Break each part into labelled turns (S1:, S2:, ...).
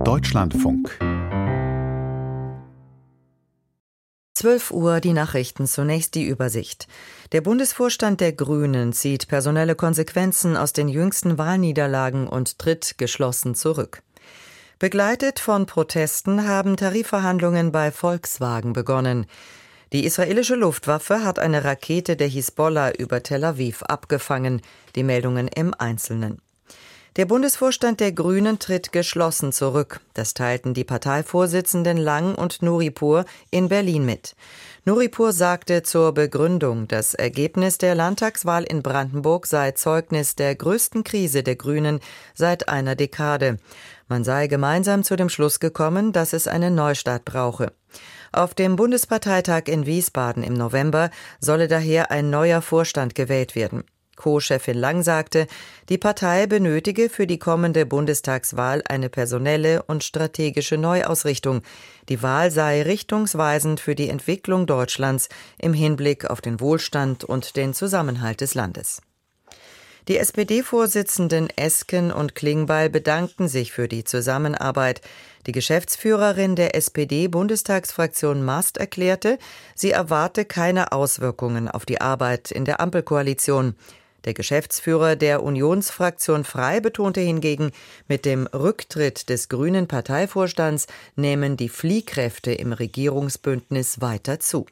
S1: Deutschlandfunk
S2: 12 Uhr die Nachrichten, zunächst die Übersicht. Der Bundesvorstand der Grünen zieht personelle Konsequenzen aus den jüngsten Wahlniederlagen und tritt geschlossen zurück. Begleitet von Protesten haben Tarifverhandlungen bei Volkswagen begonnen. Die israelische Luftwaffe hat eine Rakete der Hisbollah über Tel Aviv abgefangen. Die Meldungen im Einzelnen. Der Bundesvorstand der Grünen tritt geschlossen zurück. Das teilten die Parteivorsitzenden Lang und Nuripur in Berlin mit. Nuripur sagte zur Begründung, das Ergebnis der Landtagswahl in Brandenburg sei Zeugnis der größten Krise der Grünen seit einer Dekade. Man sei gemeinsam zu dem Schluss gekommen, dass es einen Neustart brauche. Auf dem Bundesparteitag in Wiesbaden im November solle daher ein neuer Vorstand gewählt werden. Co-Chefin Lang sagte, die Partei benötige für die kommende Bundestagswahl eine personelle und strategische Neuausrichtung. Die Wahl sei richtungsweisend für die Entwicklung Deutschlands im Hinblick auf den Wohlstand und den Zusammenhalt des Landes. Die SPD-Vorsitzenden Esken und Klingbeil bedankten sich für die Zusammenarbeit. Die Geschäftsführerin der SPD-Bundestagsfraktion Mast erklärte, sie erwarte keine Auswirkungen auf die Arbeit in der Ampelkoalition. Der Geschäftsführer der Unionsfraktion Frei betonte hingegen, mit dem Rücktritt des grünen Parteivorstands nehmen die Fliehkräfte im Regierungsbündnis weiter zu.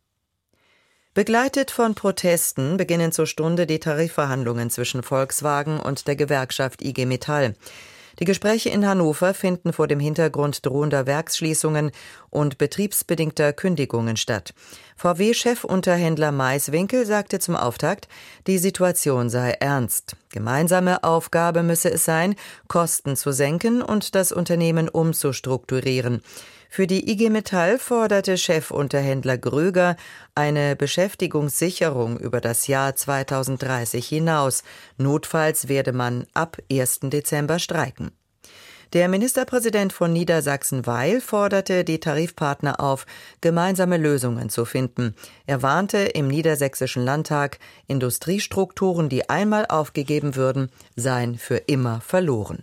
S2: Begleitet von Protesten beginnen zur Stunde die Tarifverhandlungen zwischen Volkswagen und der Gewerkschaft IG Metall. Die Gespräche in Hannover finden vor dem Hintergrund drohender Werksschließungen und betriebsbedingter Kündigungen statt. VW-Chefunterhändler Maiswinkel sagte zum Auftakt, die Situation sei ernst. Gemeinsame Aufgabe müsse es sein, Kosten zu senken und das Unternehmen umzustrukturieren. Für die IG Metall forderte Chefunterhändler Gröger eine Beschäftigungssicherung über das Jahr 2030 hinaus. Notfalls werde man ab 1. Dezember streiken. Der Ministerpräsident von Niedersachsen Weil forderte die Tarifpartner auf, gemeinsame Lösungen zu finden. Er warnte im Niedersächsischen Landtag, Industriestrukturen, die einmal aufgegeben würden, seien für immer verloren.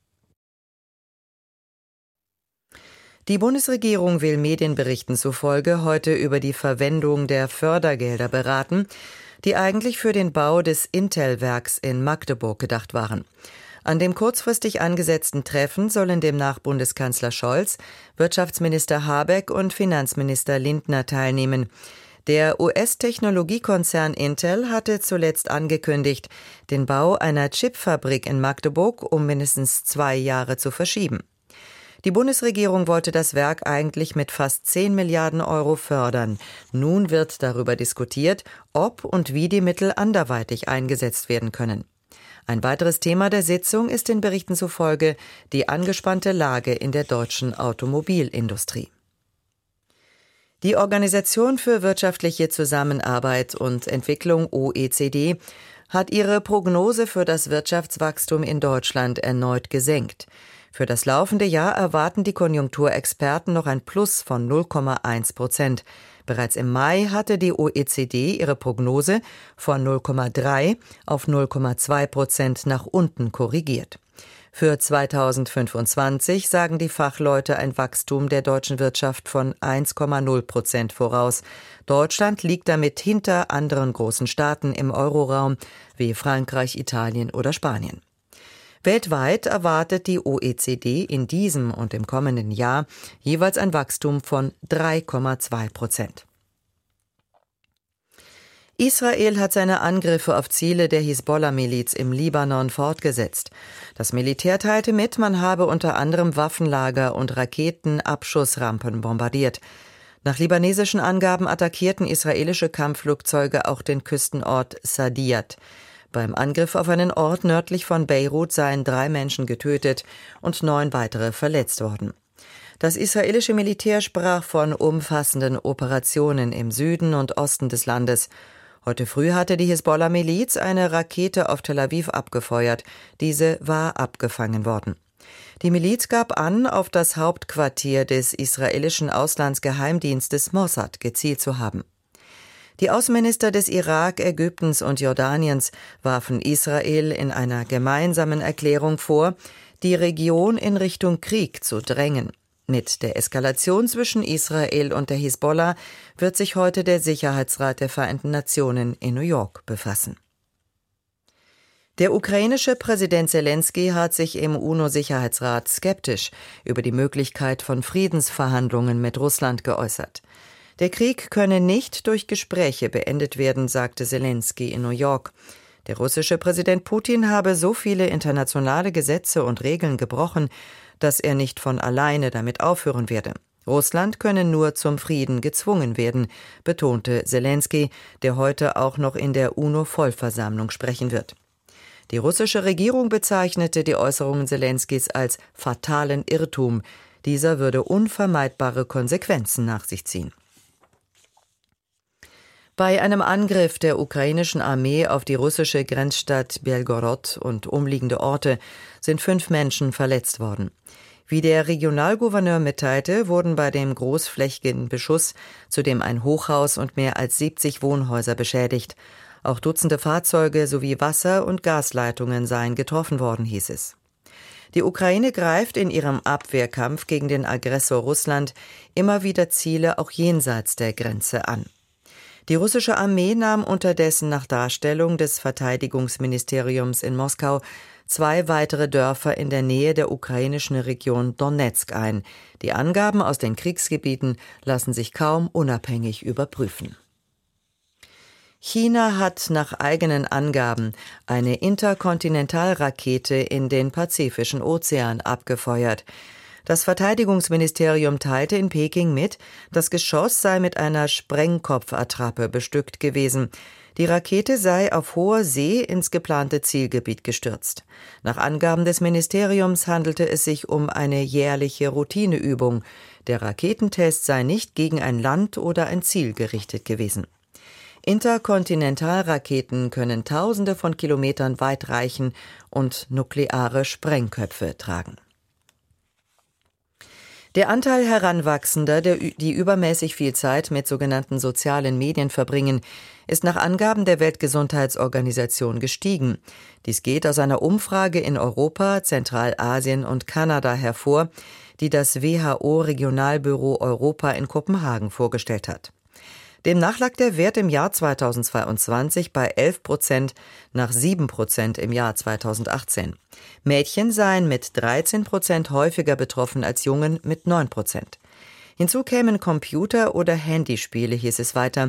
S2: Die Bundesregierung will Medienberichten zufolge heute über die Verwendung der Fördergelder beraten, die eigentlich für den Bau des Intel-Werks in Magdeburg gedacht waren. An dem kurzfristig angesetzten Treffen sollen demnach Bundeskanzler Scholz, Wirtschaftsminister Habeck und Finanzminister Lindner teilnehmen. Der US-Technologiekonzern Intel hatte zuletzt angekündigt, den Bau einer Chipfabrik in Magdeburg um mindestens 2 Jahre zu verschieben. Die Bundesregierung wollte das Werk eigentlich mit fast 10 Milliarden Euro fördern. Nun wird darüber diskutiert, ob und wie die Mittel anderweitig eingesetzt werden können. Ein weiteres Thema der Sitzung ist den Berichten zufolge die angespannte Lage in der deutschen Automobilindustrie. Die Organisation für wirtschaftliche Zusammenarbeit und Entwicklung OECD hat ihre Prognose für das Wirtschaftswachstum in Deutschland erneut gesenkt. Für das laufende Jahr erwarten die Konjunkturexperten noch ein Plus von 0,1%. Bereits im Mai hatte die OECD ihre Prognose von 0,3 auf 0,2% nach unten korrigiert. Für 2025 sagen die Fachleute ein Wachstum der deutschen Wirtschaft von 1,0% voraus. Deutschland liegt damit hinter anderen großen Staaten im Euroraum wie Frankreich, Italien oder Spanien. Weltweit erwartet die OECD in diesem und im kommenden Jahr jeweils ein Wachstum von 3,2%. Israel hat seine Angriffe auf Ziele der Hisbollah-Miliz im Libanon fortgesetzt. Das Militär teilte mit, man habe unter anderem Waffenlager und Raketenabschussrampen bombardiert. Nach libanesischen Angaben attackierten israelische Kampfflugzeuge auch den Küstenort Sadiyat. Beim Angriff auf einen Ort nördlich von Beirut seien 3 Menschen getötet und 9 weitere verletzt worden. Das israelische Militär sprach von umfassenden Operationen im Süden und Osten des Landes. Heute früh hatte die Hisbollah-Miliz eine Rakete auf Tel Aviv abgefeuert. Diese war abgefangen worden. Die Miliz gab an, auf das Hauptquartier des israelischen Auslandsgeheimdienstes Mossad gezielt zu haben. Die Außenminister des Irak, Ägyptens und Jordaniens warfen Israel in einer gemeinsamen Erklärung vor, die Region in Richtung Krieg zu drängen. Mit der Eskalation zwischen Israel und der Hisbollah wird sich heute der Sicherheitsrat der Vereinten Nationen in New York befassen. Der ukrainische Präsident Selenskyj hat sich im UNO-Sicherheitsrat skeptisch über die Möglichkeit von Friedensverhandlungen mit Russland geäußert. Der Krieg könne nicht durch Gespräche beendet werden, sagte Selenskyj in New York. Der russische Präsident Putin habe so viele internationale Gesetze und Regeln gebrochen, dass er nicht von alleine damit aufhören werde. Russland könne nur zum Frieden gezwungen werden, betonte Selenskyj, der heute auch noch in der UNO-Vollversammlung sprechen wird. Die russische Regierung bezeichnete die Äußerungen Selenskys als fatalen Irrtum. Dieser würde unvermeidbare Konsequenzen nach sich ziehen. Bei einem Angriff der ukrainischen Armee auf die russische Grenzstadt Belgorod und umliegende Orte sind 5 Menschen verletzt worden. Wie der Regionalgouverneur mitteilte, wurden bei dem großflächigen Beschuss zudem ein Hochhaus und mehr als 70 Wohnhäuser beschädigt. Auch Dutzende Fahrzeuge sowie Wasser- und Gasleitungen seien getroffen worden, hieß es. Die Ukraine greift in ihrem Abwehrkampf gegen den Aggressor Russland immer wieder Ziele auch jenseits der Grenze an. Die russische Armee nahm unterdessen nach Darstellung des Verteidigungsministeriums in Moskau 2 weitere Dörfer in der Nähe der ukrainischen Region Donezk ein. Die Angaben aus den Kriegsgebieten lassen sich kaum unabhängig überprüfen. China hat nach eigenen Angaben eine Interkontinentalrakete in den Pazifischen Ozean abgefeuert. Das Verteidigungsministerium teilte in Peking mit, das Geschoss sei mit einer Sprengkopfattrappe bestückt gewesen. Die Rakete sei auf hoher See ins geplante Zielgebiet gestürzt. Nach Angaben des Ministeriums handelte es sich um eine jährliche Routineübung. Der Raketentest sei nicht gegen ein Land oder ein Ziel gerichtet gewesen. Interkontinentalraketen können Tausende von Kilometern weit reichen und nukleare Sprengköpfe tragen. Der Anteil Heranwachsender, die übermäßig viel Zeit mit sogenannten sozialen Medien verbringen, ist nach Angaben der Weltgesundheitsorganisation gestiegen. Dies geht aus einer Umfrage in Europa, Zentralasien und Kanada hervor, die das WHO-Regionalbüro Europa in Kopenhagen vorgestellt hat. Demnach lag der Wert im Jahr 2022 bei 11% nach 7% im Jahr 2018. Mädchen seien mit 13% häufiger betroffen als Jungen mit 9%. Hinzu kämen Computer- oder Handyspiele, hieß es weiter.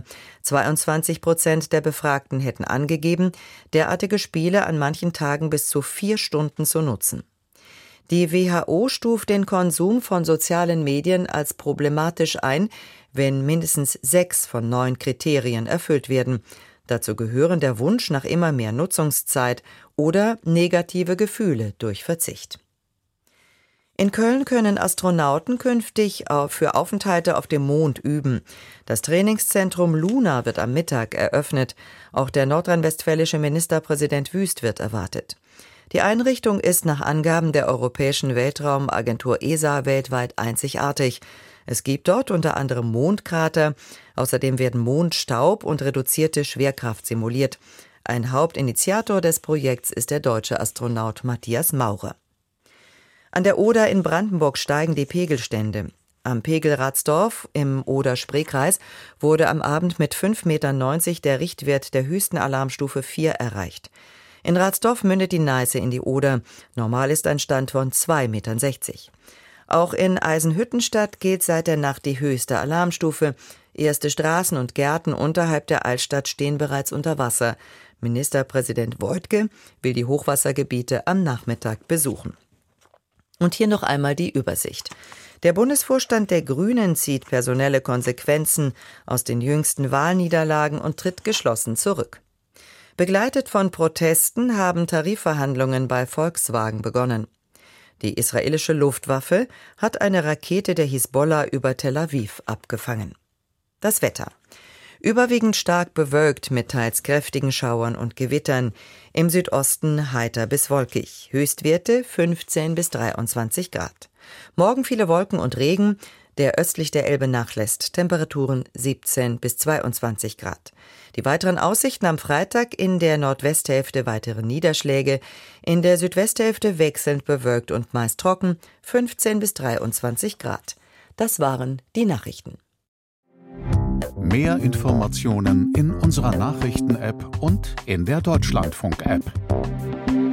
S2: 22% der Befragten hätten angegeben, derartige Spiele an manchen Tagen bis zu 4 Stunden zu nutzen. Die WHO stuft den Konsum von sozialen Medien als problematisch ein, wenn mindestens 6 von 9 Kriterien erfüllt werden. Dazu gehören der Wunsch nach immer mehr Nutzungszeit oder negative Gefühle durch Verzicht. In Köln können Astronauten künftig für Aufenthalte auf dem Mond üben. Das Trainingszentrum Luna wird am Mittag eröffnet. Auch der nordrhein-westfälische Ministerpräsident Wüst wird erwartet. Die Einrichtung ist nach Angaben der Europäischen Weltraumagentur ESA weltweit einzigartig. Es gibt dort unter anderem Mondkrater, außerdem werden Mondstaub und reduzierte Schwerkraft simuliert. Ein Hauptinitiator des Projekts ist der deutsche Astronaut Matthias Maurer. An der Oder in Brandenburg steigen die Pegelstände. Am Pegel Ratsdorf im Oder-Spree-Kreis wurde am Abend mit 5,90 Meter der Richtwert der höchsten Alarmstufe 4 erreicht. In Ratsdorf mündet die Neiße in die Oder. Normal ist ein Stand von 2,60 Meter. Auch in Eisenhüttenstadt gilt seit der Nacht die höchste Alarmstufe. Erste Straßen und Gärten unterhalb der Altstadt stehen bereits unter Wasser. Ministerpräsident Woidke will die Hochwassergebiete am Nachmittag besuchen. Und hier noch einmal die Übersicht. Der Bundesvorstand der Grünen zieht personelle Konsequenzen aus den jüngsten Wahlniederlagen und tritt geschlossen zurück. Begleitet von Protesten haben Tarifverhandlungen bei Volkswagen begonnen. Die israelische Luftwaffe hat eine Rakete der Hisbollah über Tel Aviv abgefangen. Das Wetter. Überwiegend stark bewölkt mit teils kräftigen Schauern und Gewittern. Im Südosten heiter bis wolkig. Höchstwerte 15 bis 23 Grad. Morgen viele Wolken und Regen. der östlich der Elbe nachlässt. Temperaturen 17 bis 22 Grad. Die weiteren Aussichten am Freitag: in der Nordwesthälfte weitere Niederschläge, in der Südwesthälfte wechselnd bewölkt und meist trocken, 15 bis 23 Grad. Das waren die Nachrichten.
S1: Mehr Informationen in unserer Nachrichten-App und in der Deutschlandfunk-App.